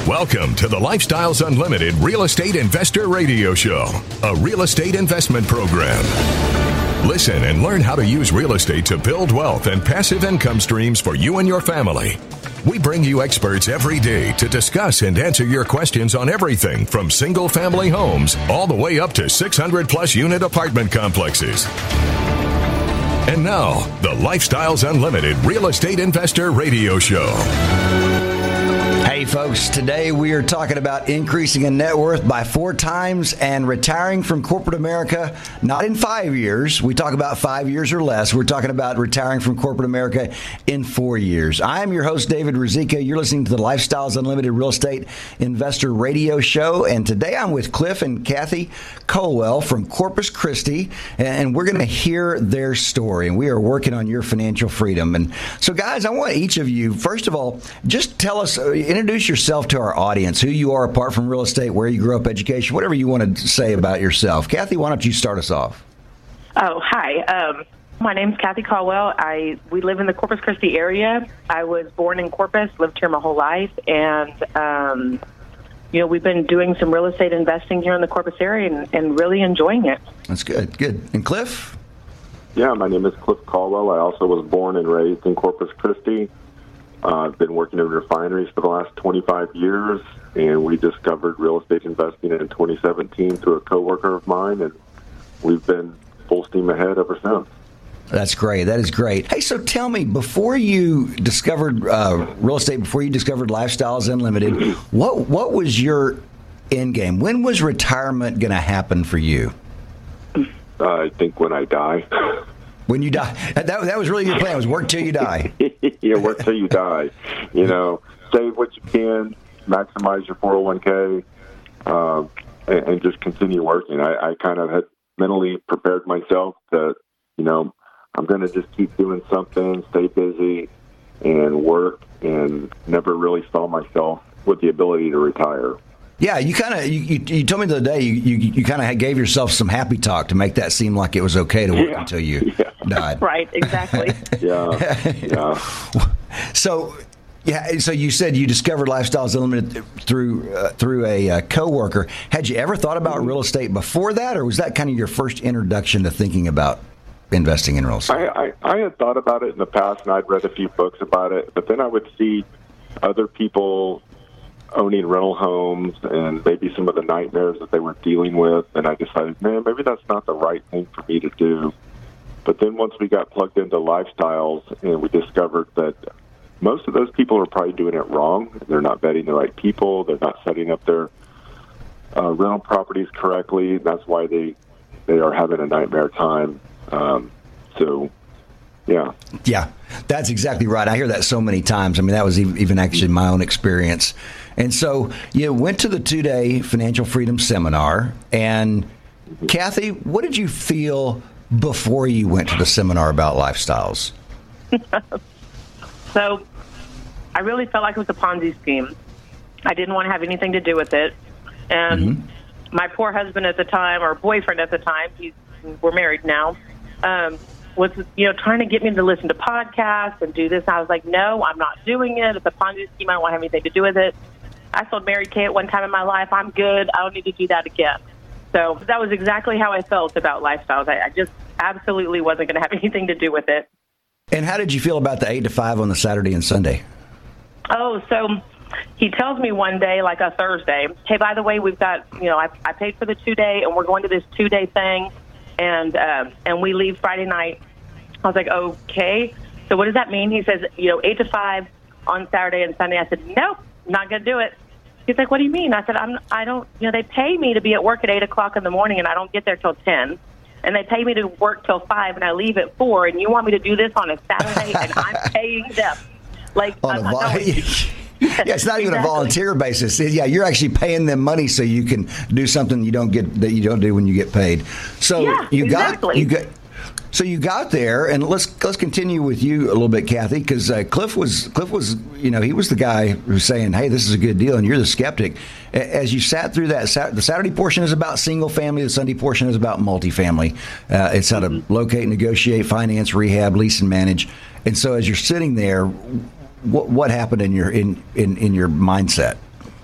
Welcome to the Lifestyles Unlimited Real Estate Investor Radio Show, a real estate investment program. Listen and learn how to use real estate to build wealth and passive income streams for you and your family. We bring you experts every day to discuss and answer your questions on everything from single-family homes all the way up to 600-plus unit apartment complexes. And now, the Lifestyles Unlimited Real Estate Investor Radio Show. Hey folks, today we are talking about increasing a net worth by 4 times and retiring from corporate America, not in 5 years. We talk about 5 years or less. We're talking about retiring from corporate America in 4 years. I am your host, David Ruzicka. You're listening to the Lifestyles Unlimited Real Estate Investor Radio Show. And today I'm with Cliff and Kathy Colwell from Corpus Christi, and we're going to hear their story. And we are working on your financial freedom. And so, guys, I want each of you, first of all, just tell us, introduce yourself to our audience, who you are apart from real estate, where you grew up, education, whatever you want to say about yourself. Kathy, why don't you start us off? Oh, hi. My name's Kathy Caldwell. We live in the Corpus Christi area. I was born in Corpus, lived here my whole life, and we've been doing some real estate investing here in the Corpus area and really enjoying it. That's good. Good. And Cliff? Yeah, my name is Cliff Caldwell. I also was born and raised in Corpus Christi. I've been working in refineries for the last 25 years, and we discovered real estate investing in 2017 through a coworker of mine, and we've been full steam ahead ever since. That's great. That is great. Hey, so tell me, before you discovered real estate, before you discovered Lifestyles Unlimited, what was your end game? When was retirement going to happen for you? I think when I die. When you die. That was really your plan, was work till you die. Yeah, work till you die. Save what you can, maximize your 401k, and just continue working. I kind of had mentally prepared myself that, I'm going to just keep doing something, stay busy, and work, and never really saw myself with the ability to retire. Yeah, you kind of you told me the other day you kind of gave yourself some happy talk to make that seem like it was okay to work until you died. Right, exactly. Yeah. So you said you discovered Lifestyles Unlimited through a coworker. Had you ever thought about real estate before that, or was that kind of your first introduction to thinking about investing in real estate? I had thought about it in the past, and I'd read a few books about it, but then I would see other people owning rental homes and maybe some of the nightmares that they were dealing with, and I decided, man, maybe that's not the right thing for me to do. But then once we got plugged into Lifestyles, and we discovered that most of those people are probably doing it wrong. They're not vetting the right people. They're not setting up their rental properties correctly. That's why they are having a nightmare time. Yeah, that's exactly right. I hear that so many times. I mean, that was even actually my own experience. And so you went to the 2-day Financial Freedom Seminar. And Kathy, what did you feel before you went to the seminar about lifestyles? So I really felt like it was a Ponzi scheme. I didn't want to have anything to do with it. And my poor husband at the time, or boyfriend at the time, we're married now, was trying to get me to listen to podcasts and do this. I was like, no, I'm not doing it. It's a Ponzi scheme. I don't want to have anything to do with it. I sold Mary Kay at one time in my life. I'm good. I don't need to do that again. So that was exactly how I felt about Lifestyles. I just absolutely wasn't going to have anything to do with it. And how did you feel about the 8 to 5 on the Saturday and Sunday? Oh, so he tells me one day, like a Thursday, hey, by the way, we've got, I paid for the 2-day, and we're going to this 2-day thing, and we leave Friday night. I was like, okay. So what does that mean? He says, 8 to 5 on Saturday and Sunday. I said, nope, not going to do it. He's like, what do you mean? I said, I don't, they pay me to be at work at 8 o'clock in the morning, and I don't get there till 10. And they pay me to work till 5, and I leave at 4. And you want me to do this on a Saturday, and I'm paying them. Like, yeah, it's not even a volunteer basis. Yeah, you're actually paying them money so you can do something you don't do when you get paid. So you got there, and let's continue with you a little bit, Kathy, because Cliff was he was the guy who's saying, hey, this is a good deal, and you're the skeptic. As you sat through that, the Saturday portion is about single family, the Sunday portion is about multifamily. It's how to locate, negotiate, finance, rehab, lease, and manage. And so as you're sitting there, what happened in your mindset?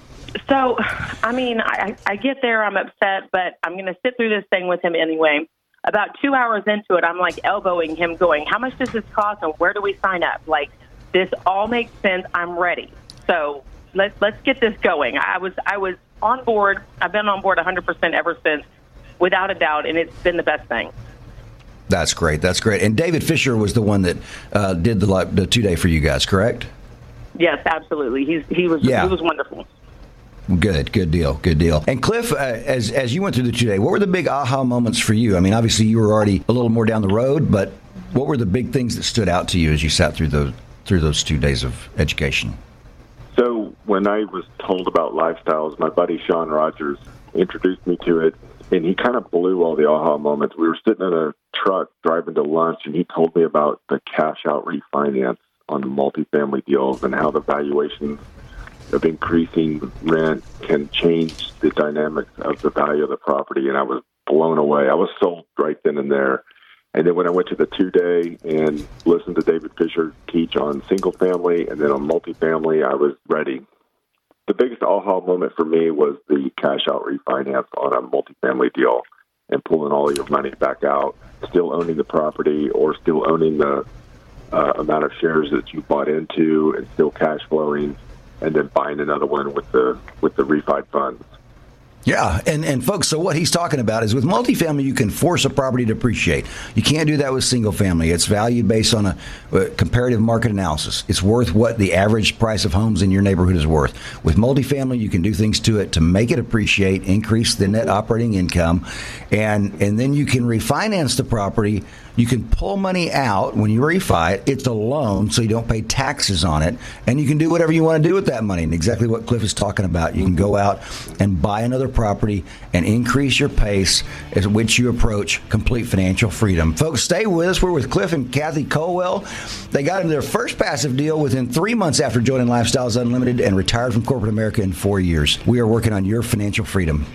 So, I mean, I get there, I'm upset, but I'm going to sit through this thing with him anyway. About 2 hours into it, I'm like elbowing him going, how much does this cost and where do we sign up? Like, this all makes sense. I'm ready. So let's get this going. I was on board. I've been on board 100% ever since, without a doubt, and it's been the best thing. That's great. That's great. And David Fisher was the one that did the 2-day for you guys, correct? Yes, absolutely. He was wonderful. Good deal. And Cliff, as you went through the 2-day, what were the big aha moments for you? I mean, obviously you were already a little more down the road, but what were the big things that stood out to you as you sat through those 2 days of education? So when I was told about Lifestyles, my buddy Sean Rogers introduced me to it, and he kind of blew all the aha moments. We were sitting in a truck driving to lunch, and he told me about the cash-out refinance on the multifamily deals and how the valuations of increasing rent can change the dynamics of the value of the property. And I was blown away. I was sold right then and there. And then when I went to the 2-day and listened to David Fisher teach on single family and then on multifamily, I was ready. The biggest aha moment for me was the cash out refinance on a multifamily deal and pulling all your money back out, still owning the property or still owning the amount of shares that you bought into and still cash flowing, and then buying another one with the refi funds. Yeah, and folks, so what he's talking about is with multifamily, you can force a property to appreciate. You can't do that with single family. It's valued based on a comparative market analysis. It's worth what the average price of homes in your neighborhood is worth. With multifamily, you can do things to it to make it appreciate, increase the net operating income, and then you can refinance the property. You can pull money out when you refi it. It's a loan, so you don't pay taxes on it. And you can do whatever you want to do with that money. And exactly what Cliff is talking about. You can go out and buy another property and increase your pace at which you approach complete financial freedom. Folks, stay with us. We're with Cliff and Kathy Colwell. They got into their first passive deal within 3 months after joining Lifestyles Unlimited and retired from corporate America in 4 years. We are working on your financial freedom.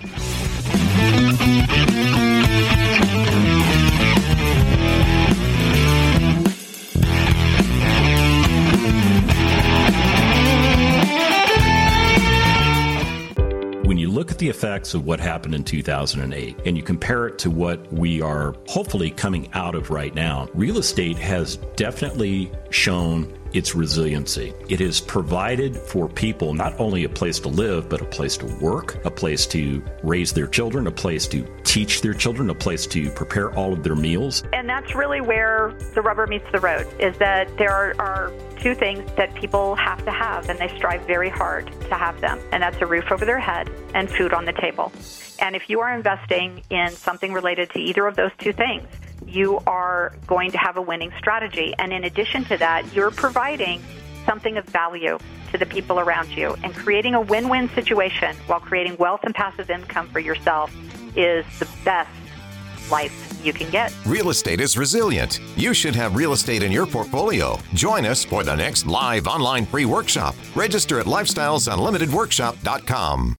Look at the effects of what happened in 2008 and you compare it to what we are hopefully coming out of right now. Real estate has definitely shown its resiliency. It has provided for people not only a place to live, but a place to work, a place to raise their children, a place to teach their children, a place to prepare all of their meals. And that's really where the rubber meets the road, is that there are two things that people have to have, and they strive very hard to have them, and that's a roof over their head and food on the table. And if you are investing in something related to either of those two things, you are going to have a winning strategy. And in addition to that, you're providing something of value to the people around you. And creating a win-win situation while creating wealth and passive income for yourself is the best life you can get. Real estate is resilient. You should have real estate in your portfolio. Join us for the next live online free workshop. Register at lifestylesunlimitedworkshop.com.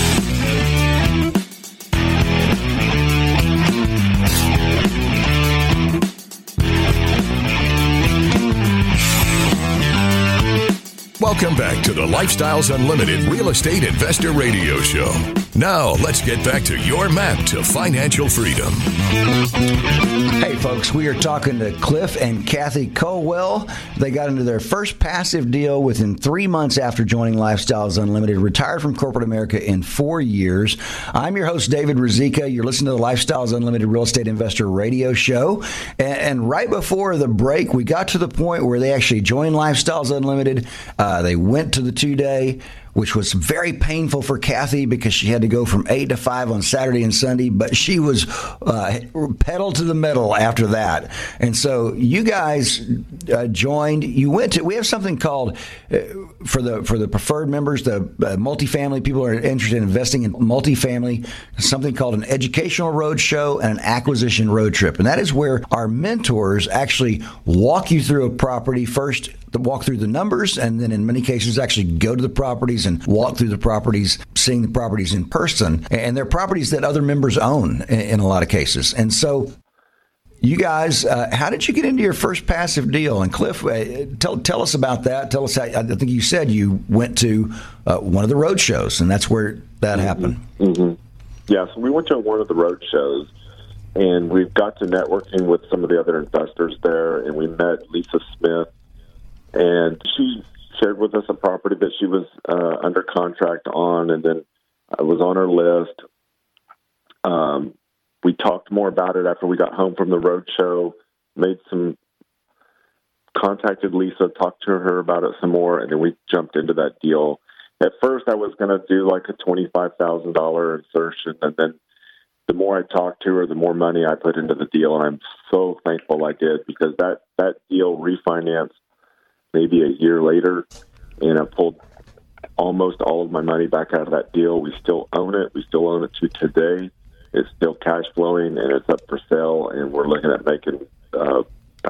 Welcome back to the Lifestyles Unlimited Real Estate Investor Radio Show. Now, let's get back to your map to financial freedom. Hey, folks, we are talking to Cliff and Kathy Colwell. They got into their first passive deal within 3 months after joining Lifestyles Unlimited, retired from corporate America in 4 years. I'm your host, David Rizika. You're listening to the Lifestyles Unlimited Real Estate Investor Radio Show. And right before the break, we got to the point where they actually joined Lifestyles Unlimited. They went to the 2-day, which was very painful for Kathy because she had to go from 8 to 5 on Saturday and Sunday, but she was pedal to the metal after that. And so you guys joined. You went to. We have something called for the preferred members, the multifamily people who are interested in investing in multifamily, something called an educational road show and an acquisition road trip, and that is where our mentors actually walk you through a property first. Walk through the numbers, and then in many cases actually go to the properties and walk through the properties, seeing the properties in person. And they're properties that other members own in a lot of cases. And so you guys, how did you get into your first passive deal? And Cliff, tell us about that. Tell us how, I think you said you went to one of the road shows, and that's where that happened. Mm-hmm. Yeah, so we went to one of the road shows, and we got to networking with some of the other investors there, and we met Lisa Smith, and she shared with us a property that she was under contract on, and then I was on her list. We talked more about it after we got home from the road show, contacted Lisa, talked to her about it some more, and then we jumped into that deal. At first, I was going to do like a $25,000 insertion, and then the more I talked to her, the more money I put into the deal, and I'm so thankful I did, because that deal refinanced maybe a year later, and I pulled almost all of my money back out of that deal. We still own it. We still own it to today. It's still cash flowing, and it's up for sale, and we're looking at making about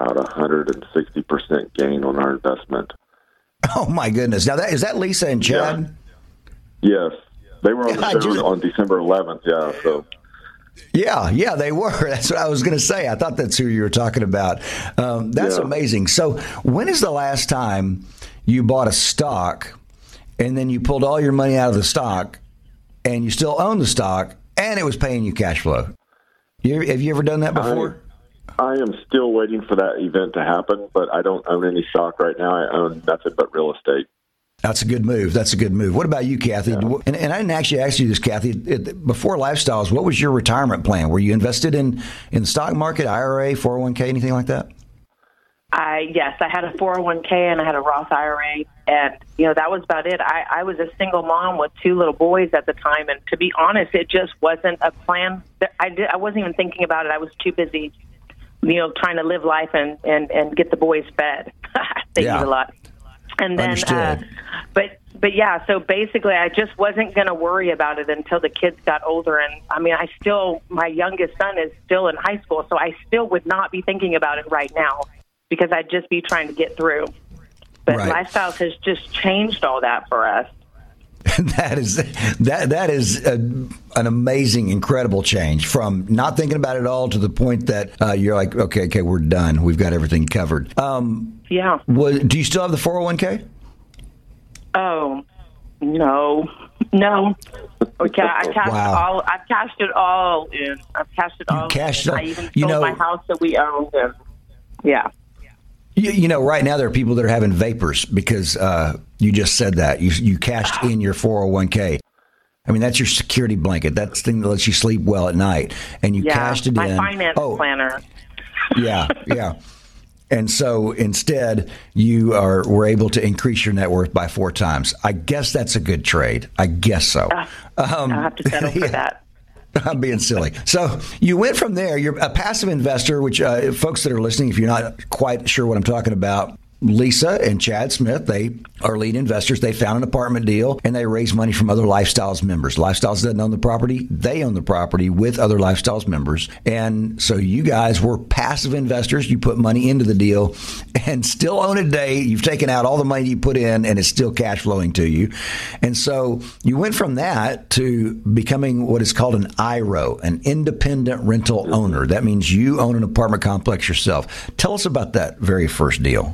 160% gain on our investment. Oh, my goodness. Now, is that Lisa and Chad? Yeah. Yes. They were on December 11th, yeah. So. Yeah, they were. That's what I was going to say. I thought that's who you were talking about. That's amazing. So when is the last time you bought a stock and then you pulled all your money out of the stock and you still own the stock and it was paying you cash flow? Have you ever done that before? I am still waiting for that event to happen, but I don't own any stock right now. I own nothing but real estate. That's a good move. What about you, Kathy? Yeah. And I didn't actually ask you this, Kathy. Before Lifestyles, what was your retirement plan? Were you invested in the stock market, IRA, 401k, anything like that? Yes, I had a 401k and I had a Roth IRA, and that was about it. I was a single mom with 2 little boys at the time, and to be honest, it just wasn't a plan. I wasn't even thinking about it. I was too busy, trying to live life and get the boys fed. Thank you a lot. And then, but yeah, so basically I just wasn't going to worry about it until the kids got older. And I mean, my youngest son is still in high school, so I still would not be thinking about it right now because I'd just be trying to get through. But Lifestyles has just changed all that for us. That is an amazing, incredible change from not thinking about it all to the point that you're like, okay, we're done. We've got everything covered. Yeah. Do you still have the 401k? Oh, no. Okay, I cashed it all in. I've cashed it all. You cashed it all. I even sold my house that we owned. And, yeah. Right now there are people that are having vapors because you just said that. You cashed in your 401k. I mean, that's your security blanket. That's the thing that lets you sleep well at night. And you cashed it in. My finance planner. Yeah. And so instead, you were able to increase your net worth by 4 times. I guess that's a good trade. I guess so. I'll have to settle for that. I'm being silly. So you went from there. You're a passive investor, which folks that are listening, if you're not quite sure what I'm talking about, Lisa and Chad Smith, they are lead investors. They found an apartment deal and they raise money from other Lifestyles members. Lifestyles doesn't own the property. They own the property with other Lifestyles members. And so you guys were passive investors. You put money into the deal and still own it today. You've taken out all the money you put in and it's still cash flowing to you. And so you went from that to becoming what is called an IRO, an independent rental owner. That means you own an apartment complex yourself. Tell us about that very first deal.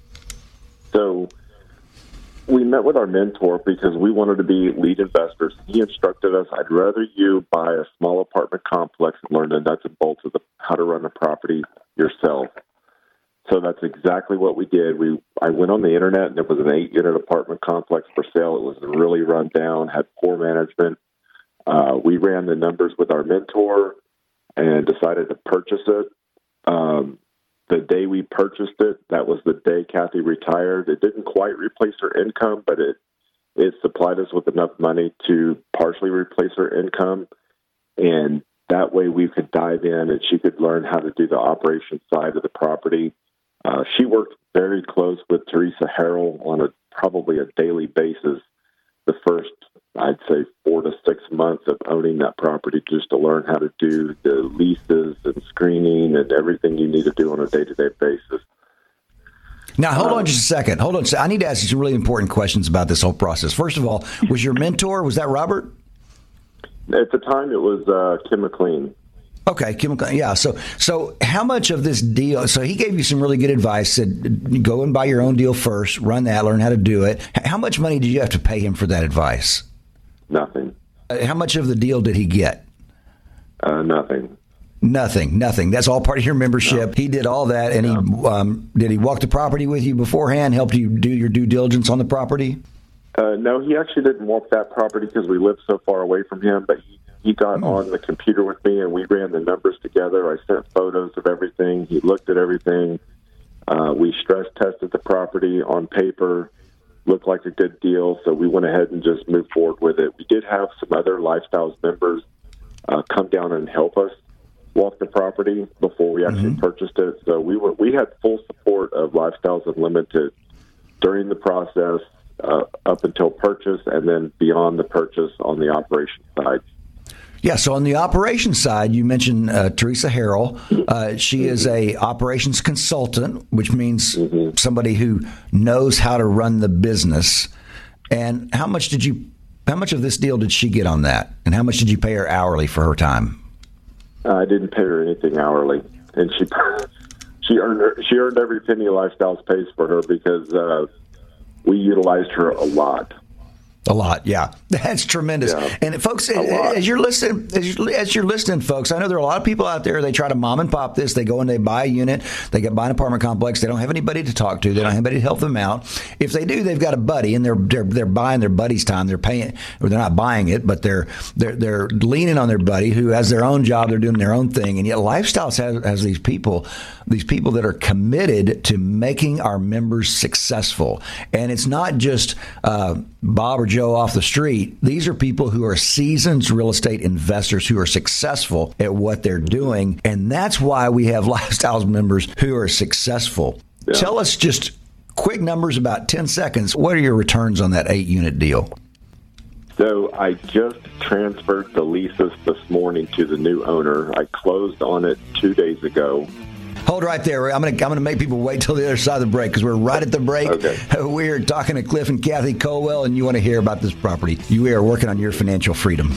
So we met with our mentor because we wanted to be lead investors. He instructed us, I'd rather you buy a small apartment complex and learn the nuts and bolts of how to run the property yourself. So that's exactly what we did. I went on the internet, and there was an 8-unit apartment complex for sale. It was really run down, had poor management. We ran the numbers with our mentor and decided to purchase it. The day we purchased it, that was the day Kathy retired. It didn't quite replace her income, but it supplied us with enough money to partially replace her income. And that way we could dive in and she could learn how to do the operation side of the property. She worked very close with Teresa Harrell on probably a daily basis the first, I'd say, 4 to 6 months of owning that property, just to learn how to do the leases and screening and everything you need to do on a day-to-day basis. Now, hold on just a second. Hold on. I need to ask you some really important questions about this whole process. First of all, was your mentor, was that Robert? At the time, it was Kim McLean. Okay, chemical. Yeah. So how much of this deal? So he gave you some really good advice. Said go and buy your own deal first, run that, learn how to do it. How much money did you have to pay him for that advice? Nothing. How much of the deal did he get? Nothing. Nothing. That's all part of your membership. No. He did all that, and he did he walk the property with you beforehand? Helped you do your due diligence on the property? No, he actually didn't walk that property because we lived so far away from him. But he got on the computer with me, and we ran the numbers together. I sent photos of everything. He looked at everything. We stress tested the property on paper. Looked like a good deal, so we went ahead and just moved forward with it. We did have some other Lifestyles members come down and help us walk the property before we actually purchased it. So we had full support of Lifestyles Unlimited during the process up until purchase, and then beyond the purchase on the operation side. Yeah, so on the operations side, you mentioned Teresa Harrell. She is a operations consultant, which means somebody who knows how to run the business. And how much of this deal did she get on that? And how much did you pay her hourly for her time? I didn't pay her anything hourly, and she earned every penny Lifestyles pays for her because we utilized her a lot. A lot, yeah. That's tremendous. Yeah. And folks, as you're listening, folks, I know there are a lot of people out there, they try to mom and pop this. They go and they buy a unit. They buy an apartment complex. They don't have anybody to talk to. They don't have anybody to help them out. If they do, they've got a buddy, and they're buying their buddy's time. They're paying, or they're not buying it, but they're leaning on their buddy who has their own job. They're doing their own thing. And yet Lifestyles has these people that are committed to making our members successful. And it's not just Bob or Joe off the street. These are people who are seasoned real estate investors who are successful at what they're doing. And that's why we have Lifestyles members who are successful. Yeah. Tell us just quick numbers, about 10 seconds. What are your returns on that 8-unit deal? So I just transferred the leases this morning to the new owner. I closed on it 2 days ago. Hold right there. I'm gonna make people wait till the other side of the break because we're right at the break. Okay. We're talking to Cliff and Kathy Colwell, and you want to hear about this property. You are working on your financial freedom.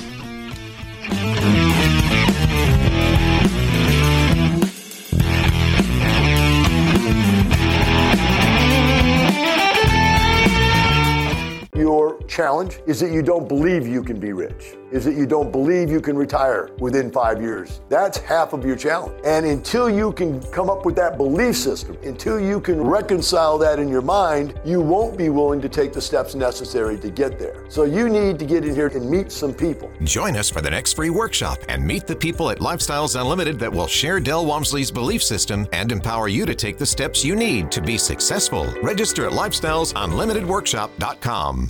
Your challenge is that you don't believe you can be rich, is that you don't believe you can retire within 5 years. That's half of your challenge. And until you can come up with that belief system, until you can reconcile that in your mind, you won't be willing to take the steps necessary to get there. So you need to get in here and meet some people. Join us for the next free workshop and meet the people at Lifestyles Unlimited that will share Del Walmsley's belief system and empower you to take the steps you need to be successful. Register at lifestylesunlimitedworkshop.com.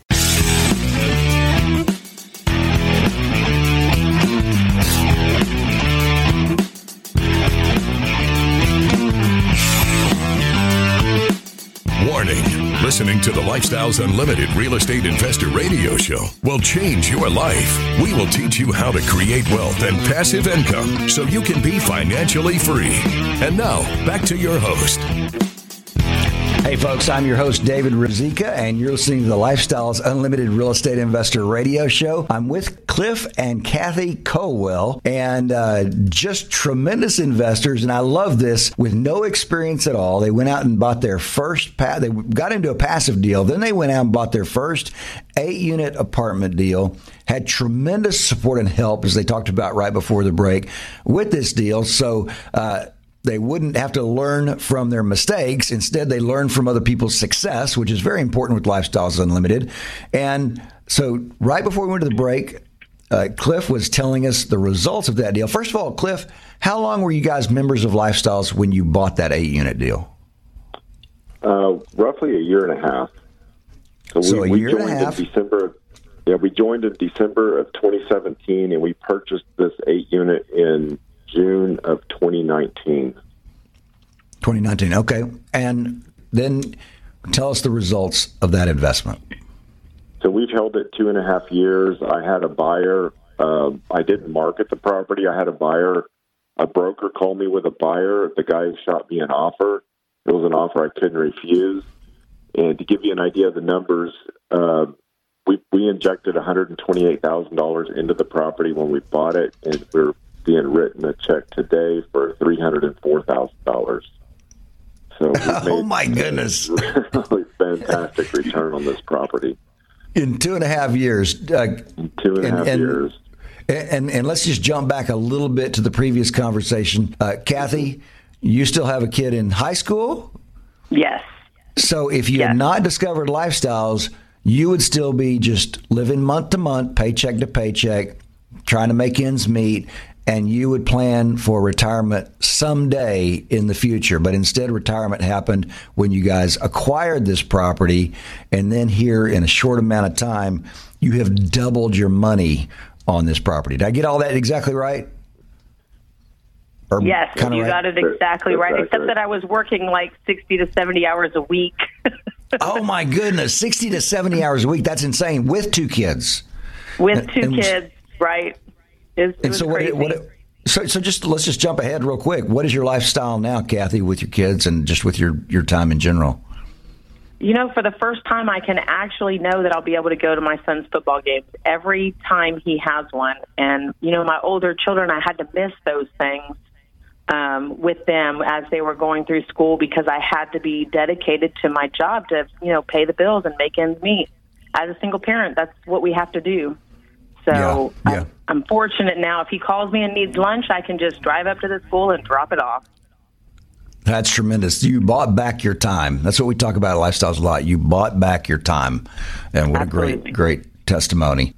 Warning. Listening to the Lifestyles Unlimited Real Estate Investor Radio Show will change your life. We will teach you how to create wealth and passive income so you can be financially free. And now, back to your host. Hey folks, I'm your host, David Ruzicka, and you're listening to the Lifestyles Unlimited Real Estate Investor Radio Show. I'm with Cliff and Kathy Colwell, and just tremendous investors, and I love this, with no experience at all. They went out and bought their first, they got into a passive deal, then they went out and bought their first 8-unit apartment deal, had tremendous support and help, as they talked about right before the break, with this deal. So, they wouldn't have to learn from their mistakes. Instead, they learn from other people's success, which is very important with Lifestyles Unlimited. And so right before we went to the break, Cliff was telling us the results of that deal. First of all, Cliff, how long were you guys members of Lifestyles when you bought that 8-unit deal? Roughly a year and a half. So we joined in December. Yeah, we joined in December of 2017, and we purchased this 8-unit in June of 2019. 2019, okay. And then tell us the results of that investment. So we've held it 2.5 years. I had a buyer. I didn't market the property. I had a buyer. A broker called me with a buyer. The guy shot me an offer. It was an offer I couldn't refuse. And to give you an idea of the numbers, we injected $128,000 into the property when we bought it, and we're being written a check today for $304,000. So oh my goodness, really fantastic return on this property in 2.5 years. In 2.5 years. And let's just jump back a little bit to the previous conversation. Kathy, you still have a kid in high school? Yes. So if you had not discovered Lifestyles, you would still be just living month to month, paycheck to paycheck, trying to make ends meet, and you would plan for retirement someday in the future. But instead, retirement happened when you guys acquired this property, and then here in a short amount of time, you have doubled your money on this property. Did I get all that exactly right? Yes, you got it exactly right, except that I was working like 60 to 70 hours a week. Oh, my goodness, 60 to 70 hours a week. That's insane, with 2 kids. With 2 kids, right. So let's just jump ahead real quick. What is your lifestyle now, Kathy, with your kids and just with your time in general? You know, for the first time, I can actually know that I'll be able to go to my son's football games every time he has one. And, you know, my older children, I had to miss those things with them as they were going through school because I had to be dedicated to my job to, you know, pay the bills and make ends meet. As a single parent, that's what we have to do. So I'm fortunate now. If he calls me and needs lunch, I can just drive up to the school and drop it off. That's tremendous. You bought back your time. That's what we talk about at Lifestyles a lot. You bought back your time. And what Absolutely. A great testimony.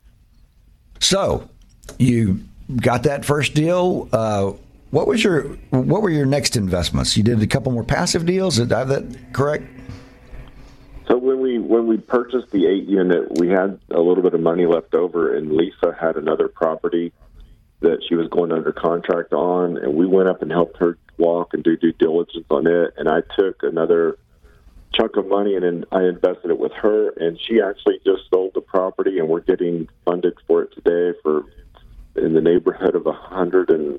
So you got that first deal. What were your next investments? You did a couple more passive deals. Did I have that correct? So when we purchased the 8-unit, we had a little bit of money left over, and Lisa had another property that she was going under contract on, and we went up and helped her walk and do due diligence on it. And I took another chunk of money and I invested it with her, and she actually just sold the property, and we're getting funded for it today for in the neighborhood of 145%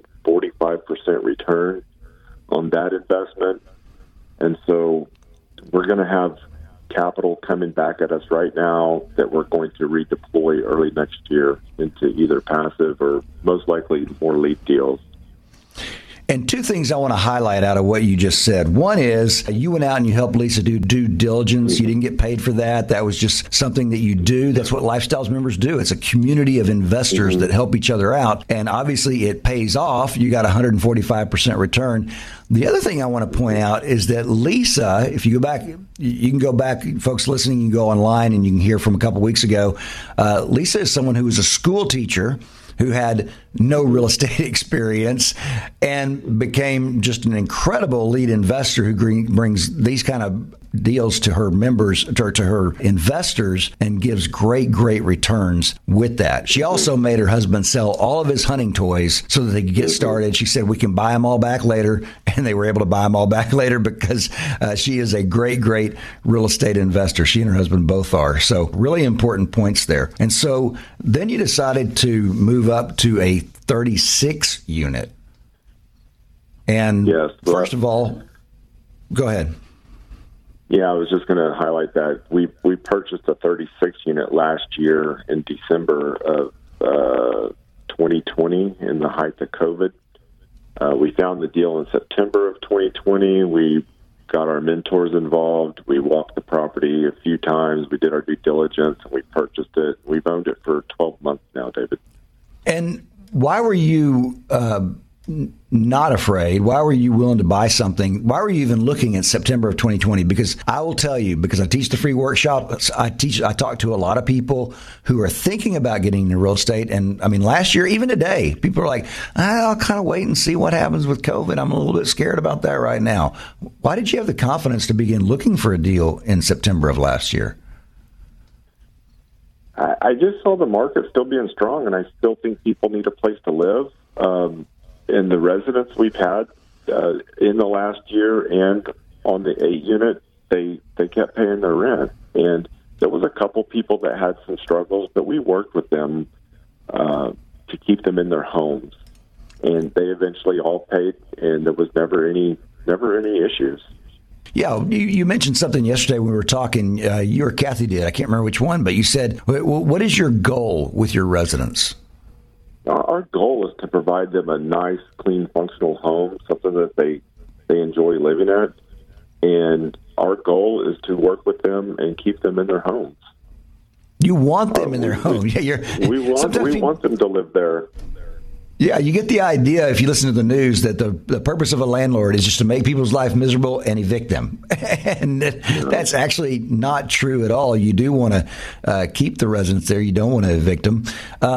return on that investment. And so we're going to have capital coming back at us right now that we're going to redeploy early next year into either passive or most likely more lead deals. And 2 things I want to highlight out of what you just said. One is you went out and you helped Lisa do due diligence. You didn't get paid for that. That was just something that you do. That's what Lifestyles members do. It's a community of investors that help each other out. And obviously it pays off. You got 145% return. The other thing I want to point out is that Lisa, if you go back, you can go back, folks listening, you can go online and you can hear from a couple weeks ago. Lisa is someone who was a school teacher who had no real estate experience and became just an incredible lead investor who brings these kind of deals to her members, to her investors, and gives great returns with that. She also made her husband sell all of his hunting toys so that they could get started. She said, we can buy them all back later. And they were able to buy them all back later because she is a great real estate investor. She and her husband both are. So really important points there. And so then you decided to move up to a 36 unit. And first of all, go ahead. Yeah, I was just going to highlight that. We purchased a 36 unit last year in December of 2020 in the height of COVID. We found the deal in September of 2020. We got our mentors involved. We walked the property a few times. We did our due diligence, and we purchased it. We've owned it for 12 months now, David. And why were you not afraid? Why were you willing to buy something? Why were you even looking at September of 2020? Because I will tell you, because I teach the free workshop, I talk to a lot of people who are thinking about getting into real estate. And I mean, last year, even today, people are like, I'll kind of wait and see what happens with COVID. I'm a little bit scared about that right now. Why did you have the confidence to begin looking for a deal in September of last year? I just saw the market still being strong, and I still think people need a place to live. And the residents we've had in the last year and on the 8 unit, they kept paying their rent. And there was a couple people that had some struggles, but we worked with them to keep them in their homes. And they eventually all paid, and there was never any issues. Yeah, you mentioned something yesterday when we were talking. You or Kathy did. I can't remember which one, but you said, what is your goal with your residents? our goal is to provide them a nice, clean, functional home, something that they enjoy living at. And our goal is to work with them and keep them in their homes. You want them in their home. We want them to live there. Yeah, you get the idea if you listen to the news that the purpose of a landlord is just to make people's life miserable and evict them. And that's actually not true at all. You do want to keep the residents there. You don't want to evict them.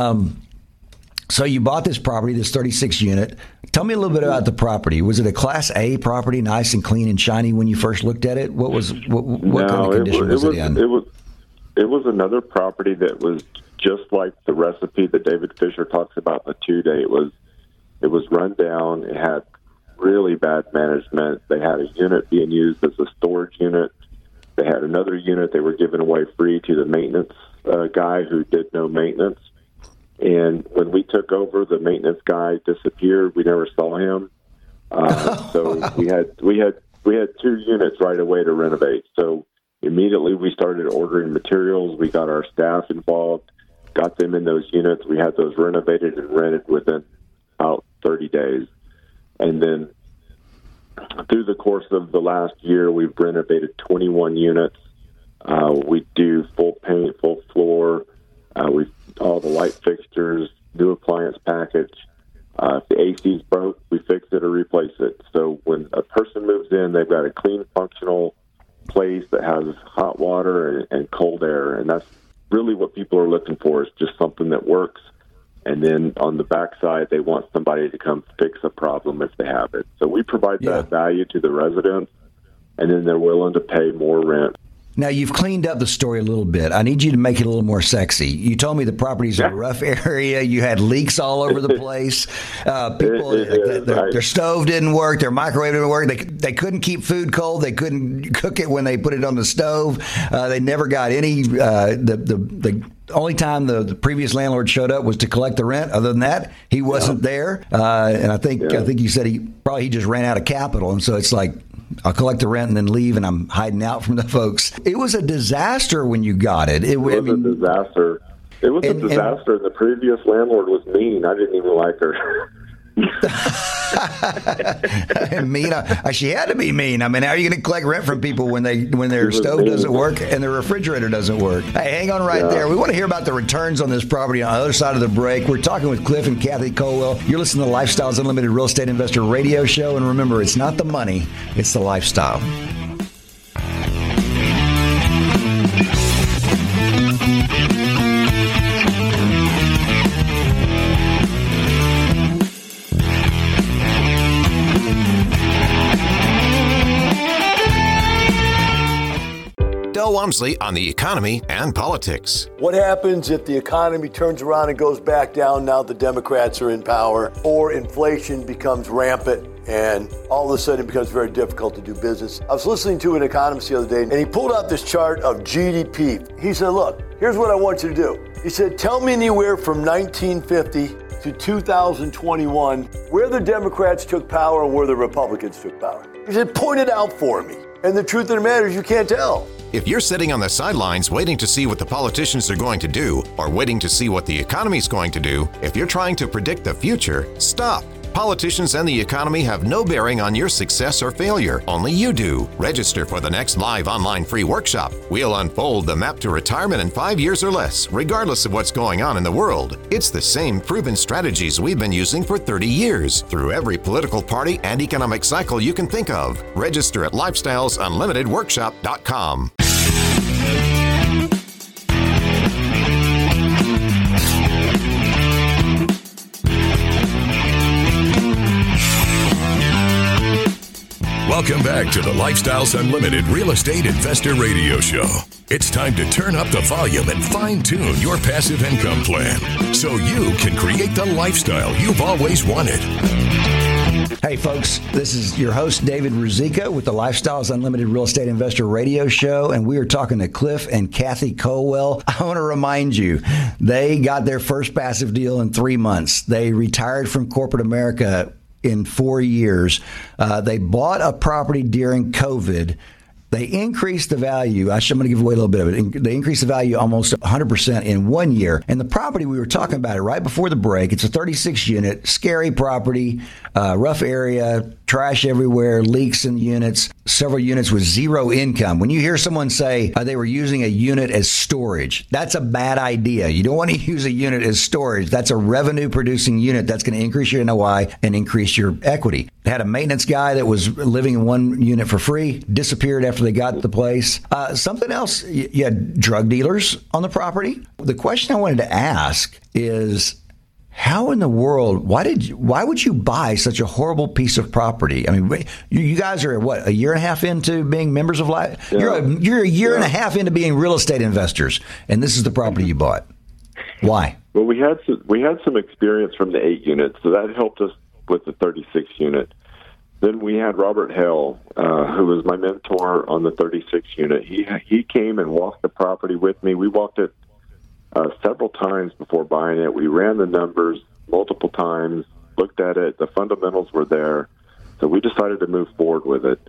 So you bought this property, this 36 unit. Tell me a little bit about the property. Was it a Class A property, nice and clean and shiny when you first looked at it? What kind of condition was it in? It was another property that was just like the recipe that David Fisher talks about, the 2-day. It was run down. It had really bad management. They had a unit being used as a storage unit. They had another unit they were giving away free to the maintenance guy who did no maintenance. And when we took over, the maintenance guy disappeared. We never saw him. So we had 2 units right away to renovate. So immediately we started ordering materials. We got our staff involved, got them in those units. We had those renovated and rented within about 30 days. And then through the course of the last year, we've renovated 21 units. We do full paint, full floor. All the light fixtures, new appliance package. If the AC's broke, we fix it or replace it. So when a person moves in, they've got a clean, functional place that has hot water and cold air. And that's really what people are looking for, is just something that works. And then on the backside, they want somebody to come fix a problem if they have it. So we provide that value to the residents, and then they're willing to pay more rent. Now, you've cleaned up the story a little bit. I need you to make it a little more sexy. You told me the property's in a rough area. You had leaks all over the place. Their stove didn't work. Their microwave didn't work. They couldn't keep food cold. They couldn't cook it when they put it on the stove. They never got any. The only time the previous landlord showed up was to collect the rent. Other than that, he wasn't there. And I think you said he just ran out of capital. And so it's like, I'll collect the rent and then leave, and I'm hiding out from the folks. It was a disaster when you got it. It was a disaster. It was a disaster. The previous landlord was mean. I didn't even like her. Mean? She had to be mean. I mean, how are you going to collect rent from people when their stove doesn't work and their refrigerator doesn't work? Hey, hang on there. We want to hear about the returns on this property on the other side of the break. We're talking with Cliff and Kathy Colwell. You're listening to the Lifestyles Unlimited Real Estate Investor Radio Show. And remember, it's not the money, it's the lifestyle. Del Walmsley on the economy and politics. What happens if the economy turns around and goes back down now the Democrats are in power, or inflation becomes rampant and all of a sudden it becomes very difficult to do business? I was listening to an economist the other day, and he pulled out this chart of GDP. He said, look, here's what I want you to do. He said, tell me anywhere from 1950 to 2021 where the Democrats took power and where the Republicans took power. He said, point it out for me. And the truth of the matter is you can't tell. If you're sitting on the sidelines waiting to see what the politicians are going to do, or waiting to see what the economy's going to do, if you're trying to predict the future, stop. Politicians and the economy have no bearing on your success or failure. Only you do. Register for the next live online free workshop. We'll unfold the map to retirement in 5 years or less, regardless of what's going on in the world. It's the same proven strategies we've been using for 30 years, through every political party and economic cycle you can think of. Register at lifestylesunlimitedworkshop.com. Welcome back to the Lifestyles Unlimited Real Estate Investor Radio Show. It's time to turn up the volume and fine-tune your passive income plan so you can create the lifestyle you've always wanted. Hey, folks, this is your host, David Ruzicka, with the Lifestyles Unlimited Real Estate Investor Radio Show, and we are talking to Cliff and Kathy Colwell. I want to remind you, they got their first passive deal in 3 months. They retired from corporate America in 4 years. They bought a property during COVID They increased the value. I'm going to give away a little bit of it. They increased the value almost 100% in 1 year. And the property, we were talking about it right before the break. It's a 36 unit, scary property, rough area, trash everywhere, leaks in units, several units with zero income. When you hear someone say they were using a unit as storage, that's a bad idea. You don't want to use a unit as storage. That's a revenue producing unit that's going to increase your NOI and increase your equity. Had a maintenance guy that was living in one unit for free, disappeared after they got the place. Something else, you had drug dealers on the property. The question I wanted to ask is, how in the world, why would you buy such a horrible piece of property? I mean, you guys are, what, a year and a half into being members of Life? Yeah. You're a year and a half into being real estate investors, and this is the property you bought. Why? Well, we had some experience from the 8 units, so that helped us with the 36 unit. Then we had Robert Hale, who was my mentor on the 36 unit. He came and walked the property with me. We walked it several times before buying it. We ran the numbers multiple times, looked at it. The fundamentals were there, so we decided to move forward with it.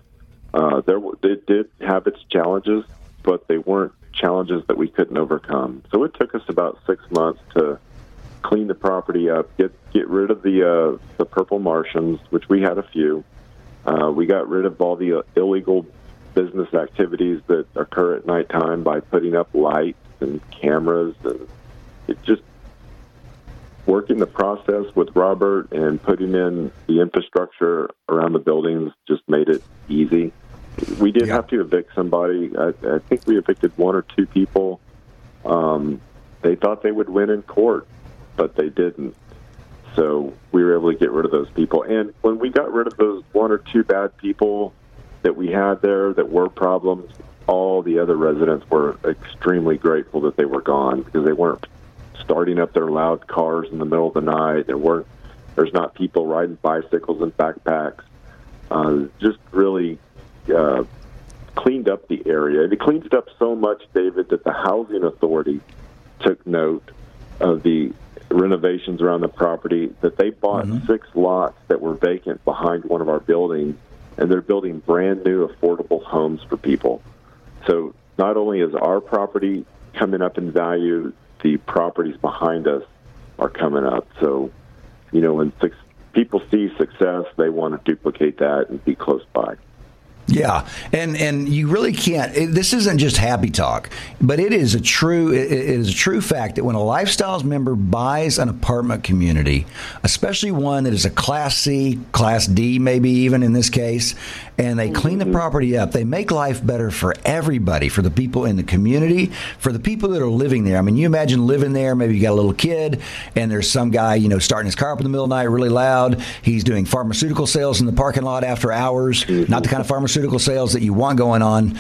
It did have its challenges, but they weren't challenges that we couldn't overcome. So it took us about 6 months to clean the property up, get rid of the purple Martians, which we had a few. We got rid of all the illegal business activities that occur at nighttime by putting up lights and cameras, and it just working the process with Robert and putting in the infrastructure around the buildings just made it easy. We did have to evict somebody. I think we evicted 1 or 2 people. They thought they would win in court, but they didn't. So we were able to get rid of those people. And when we got rid of those 1 or 2 bad people that we had there that were problems, all the other residents were extremely grateful that they were gone, because they weren't starting up their loud cars in the middle of the night. There's not people riding bicycles and backpacks. Just really cleaned up the area. And it cleaned it up so much, David, that the Housing Authority took note of the renovations around the property, that they bought 6 lots that were vacant behind one of our buildings, and they're building brand new affordable homes for people. So not only is our property coming up in value, the properties behind us are coming up. So, when people see success, they want to duplicate that and be close by. Yeah, and you really can't. This isn't just happy talk, but it is a true fact that when a Lifestyles member buys an apartment community, especially one that is a Class C, Class D, maybe even in this case, and they clean the property up, they make life better for everybody, for the people in the community, for the people that are living there. I mean, you imagine living there. Maybe you got a little kid, and there's some guy, starting his car up in the middle of the night, really loud. He's doing pharmaceutical sales in the parking lot after hours. Not the kind of pharmaceutical sales that you want going on,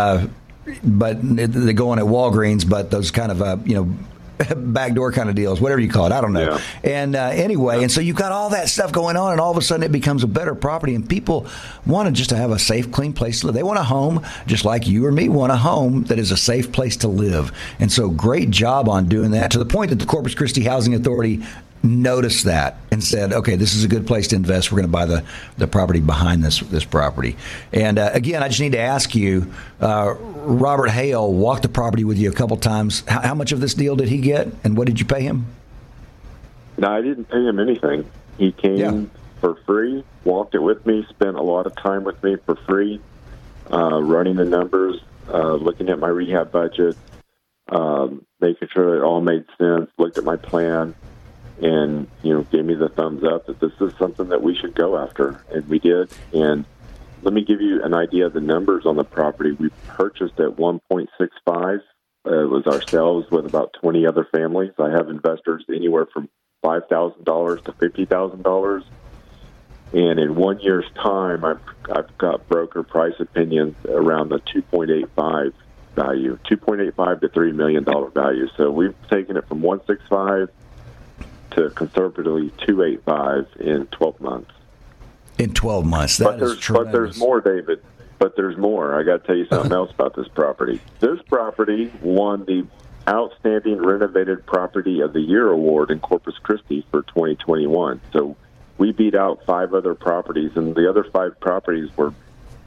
but they go on at Walgreens, but those kind of, backdoor kind of deals, whatever you call it. I don't know. Yeah. And anyway, and so you've got all that stuff going on, and all of a sudden it becomes a better property, and people want to just have a safe, clean place to live. They want a home, just like you or me want a home that is a safe place to live. And so great job on doing that, to the point that the Corpus Christi Housing Authority noticed that and said, okay, this is a good place to invest. We're going to buy the property behind this property. And again, I just need to ask you, Robert Hale walked the property with you a couple times. How much of this deal did he get, and what did you pay him? No, I didn't pay him anything. He came for free, walked it with me, spent a lot of time with me for free, running the numbers, looking at my rehab budget, making sure it all made sense, looked at my plan, and, gave me the thumbs up that this is something that we should go after. And we did. And let me give you an idea of the numbers on the property. We purchased at 1.65. It was ourselves with about 20 other families. I have investors anywhere from $5,000 to $50,000. And in 1 year's time, I've got broker price opinions around the 2.85 value, 2.85 to $3 million value. So we've taken it from 165 to conservatively 285 in 12 months. In 12 months, that is tremendous. But there's more, David. But there's more. I got to tell you something else about this property. This property won the Outstanding Renovated Property of the Year award in Corpus Christi for 2021. So we beat out 5 other properties, and the other 5 properties were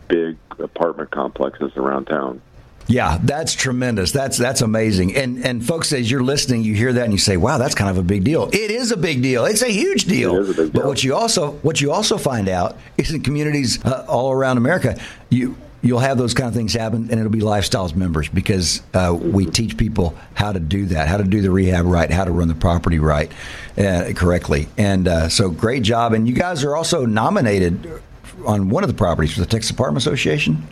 big apartment complexes around town. Yeah, that's tremendous. That's amazing. And folks, as you're listening, you hear that and you say, "Wow, that's kind of a big deal." It is a big deal. It's a huge deal. It is a big deal. But what you also find out is in communities all around America, you'll have those kind of things happen, and it'll be Lifestyles members because we teach people how to do that, how to do the rehab right, how to run the property right, correctly. And so great job. And you guys are also nominated on one of the properties for the Texas Apartment Association.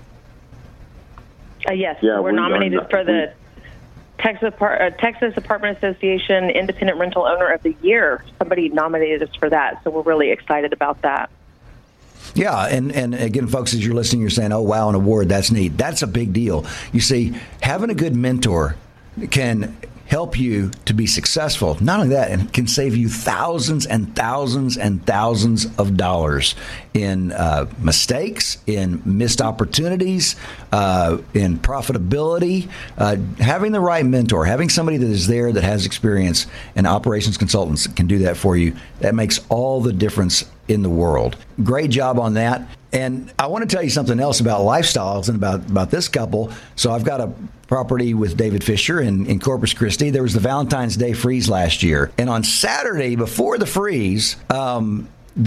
Yes, Yeah, we're nominated for the Texas Apartment Association Independent Rental Owner of the Year. Somebody nominated us for that, so we're really excited about that. Yeah, and again, folks, as you're listening, you're saying, "Oh, wow, an award, that's neat." That's a big deal. You see, having a good mentor can help you to be successful. Not only that, it can save you thousands and thousands and thousands of dollars in mistakes, in missed opportunities, in profitability. Having the right mentor, having somebody that is there that has experience, and operations consultants can do that for you, that makes all the difference in the world. Great job on that. And I want to tell you something else about Lifestyles and about this couple. So I've got a property with David Fisher in Corpus Christi. There was the Valentine's Day freeze last year. And on Saturday before the freeze, one of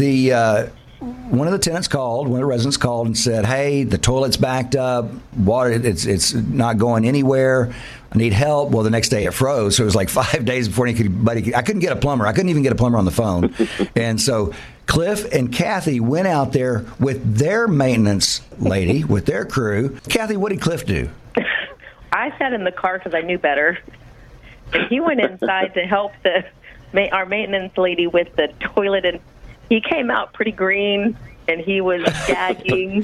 the tenants called, one of the residents called and said, "Hey, the toilet's backed up, water, it's not going anywhere. I need help." Well, the next day it froze, so it was like 5 days before I couldn't get a plumber. I couldn't even get a plumber on the phone. And so Cliff and Kathy went out there with their maintenance lady, with their crew. Kathy, what did Cliff do? I sat in the car because I knew better, and he went inside to help our maintenance lady with the toilet, and he came out pretty green, and he was gagging,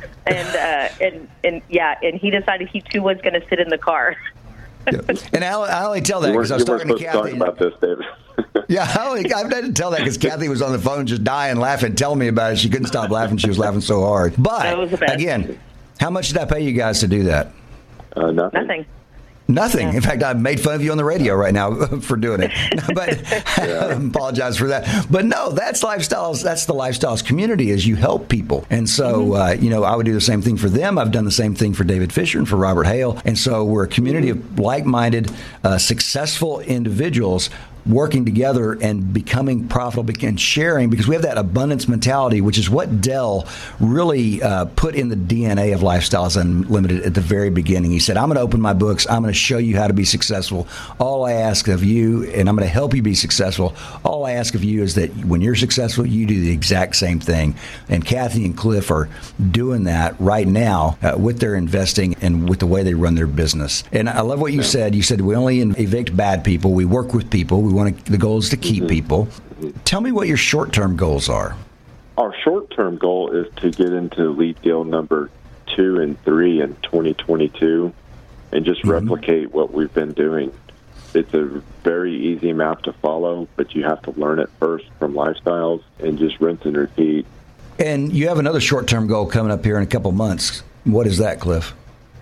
and he decided he too was going to sit in the car. Yeah. And I only tell that because I was talking to Kathy. About this, David. Yeah, I didn't tell that because Kathy was on the phone just dying laughing, telling me about it. She couldn't stop laughing. She was laughing so hard. But, again, how much did I pay you guys to do that? Nothing. Nothing. Yeah. In fact, I've made fun of you on the radio right now for doing it. But I apologize for that. But no, that's Lifestyles. That's the Lifestyles community, is you help people. And so, I would do the same thing for them. I've done the same thing for David Fisher and for Robert Hale. And so we're a community of like-minded, successful individuals working together and becoming profitable and sharing, because we have that abundance mentality, which is what Dell really put in the DNA of Lifestyles Unlimited at the very beginning. He said, "I'm going to open my books. I'm going to show you how to be successful. All I ask of you, and I'm going to help you be successful, all I ask of you is that when you're successful, you do the exact same thing." And Kathy and Cliff are doing that right now with their investing and with the way they run their business. And I love what you said. You said we only evict bad people. We work with people. The goal is to keep people. Tell me what your short-term goals are. Our short-term goal is to get into lead deal number 2 and 3 in 2022 and just replicate what we've been doing. It's a very easy map to follow, but you have to learn it first from Lifestyles and just rinse and repeat. And you have another short-term goal coming up here in a couple months. What is that, Cliff?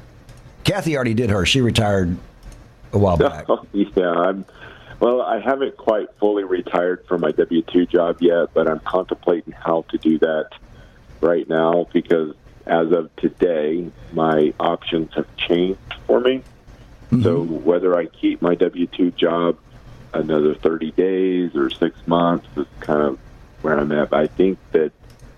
Kathy already did hers. She retired a while back. Yeah, Well, I haven't quite fully retired from my W-2 job yet, but I'm contemplating how to do that right now because as of today, my options have changed for me. Mm-hmm. So whether I keep my W-2 job another 30 days or 6 months is kind of where I'm at. I think that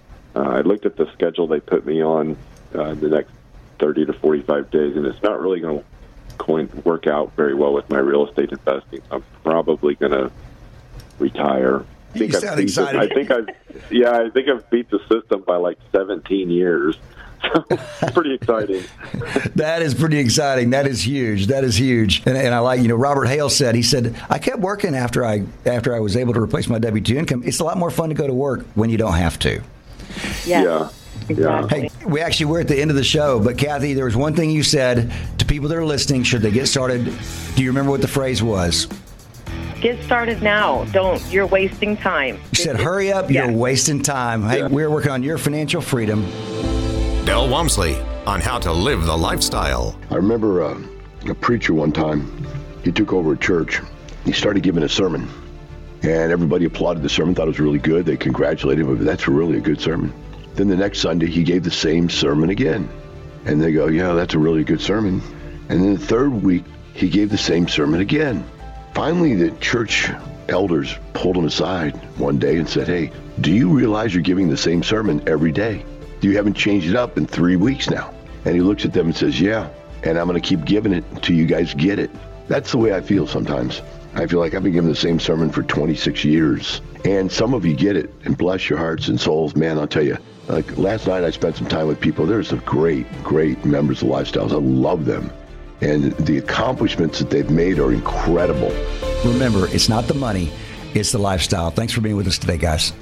I looked at the schedule they put me on the next 30 to 45 days, and it's not really going to work out very well with my real estate investing. I'm probably going to retire. You sound excited. I think I've beat the system by like 17 years. So it's pretty exciting. That is pretty exciting. That is huge. That is huge. And I like, Robert Hale said, I kept working after I was able to replace my W-2 income. It's a lot more fun to go to work when you don't have to. Yeah. Exactly. Hey, we're at the end of the show, but Kathy, there was one thing you said to people that are listening, should they get started. Do you remember what the phrase was? Get started now. You're wasting time. You said, hurry up, you're wasting time. Hey, we're working on your financial freedom. Del Walmsley on how to live the lifestyle. I remember a preacher one time, he took over a church. He started giving a sermon, and everybody applauded the sermon, thought it was really good. They congratulated him, but that's really a good sermon. Then the next Sunday, he gave the same sermon again. And they go, yeah, that's a really good sermon. And then the third week, he gave the same sermon again. Finally, the church elders pulled him aside one day and said, hey, do you realize you're giving the same sermon every day? You haven't changed it up in 3 weeks now. And he looks at them and says, yeah, and I'm going to keep giving it until you guys get it. That's the way I feel sometimes. I feel like I've been giving the same sermon for 26 years. And some of you get it, and bless your hearts and souls. Man, I'll tell you, like last night I spent some time with people. There's some great members of Lifestyles. I love them. And the accomplishments that they've made are incredible. Remember, it's not the money, it's the lifestyle. Thanks for being with us today, guys.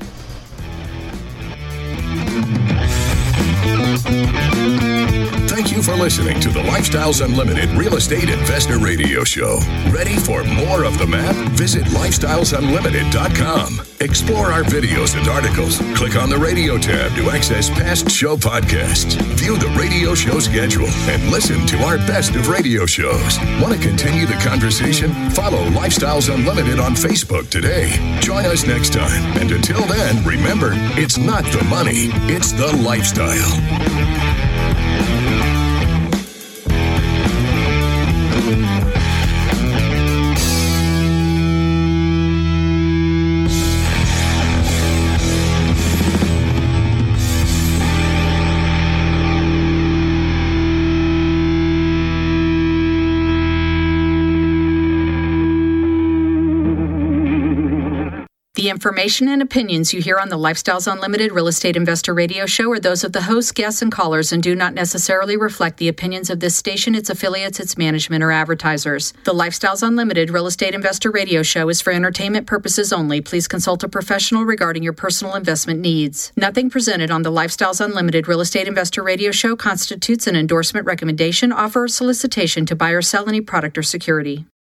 Thank you for listening to the Lifestyles Unlimited Real Estate Investor Radio Show. Ready for more of the map? Visit lifestylesunlimited.com. Explore our videos and articles. Click on the radio tab to access past show podcasts. View the radio show schedule and listen to our best of radio shows. Want to continue the conversation? Follow Lifestyles Unlimited on Facebook today. Join us next time. And until then, remember, it's not the money, it's the lifestyle. The information and opinions you hear on the Lifestyles Unlimited Real Estate Investor Radio Show are those of the hosts, guests, and callers and do not necessarily reflect the opinions of this station, its affiliates, its management, or advertisers. The Lifestyles Unlimited Real Estate Investor Radio Show is for entertainment purposes only. Please consult a professional regarding your personal investment needs. Nothing presented on the Lifestyles Unlimited Real Estate Investor Radio Show constitutes an endorsement, recommendation, offer, or solicitation to buy or sell any product or security.